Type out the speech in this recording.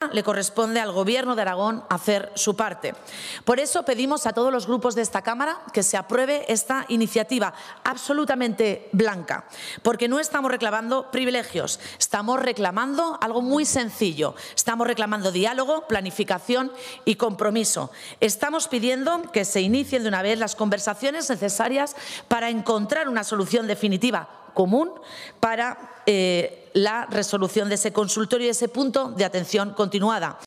le corresponde al Gobierno de Aragón hacer su parte. Por eso pedimos a todos los grupos de esta Cámara que se apruebe esta iniciativa absolutamente blanca, porque no estamos reclamando privilegios, estamos reclamando algo muy sencillo, estamos reclamando diálogo, planificación y compromiso. Estamos pidiendo que se inicien de una vez las conversaciones necesarias para encontrar una solución definitiva común para la resolución de ese consultorio y ese punto de atención continuada.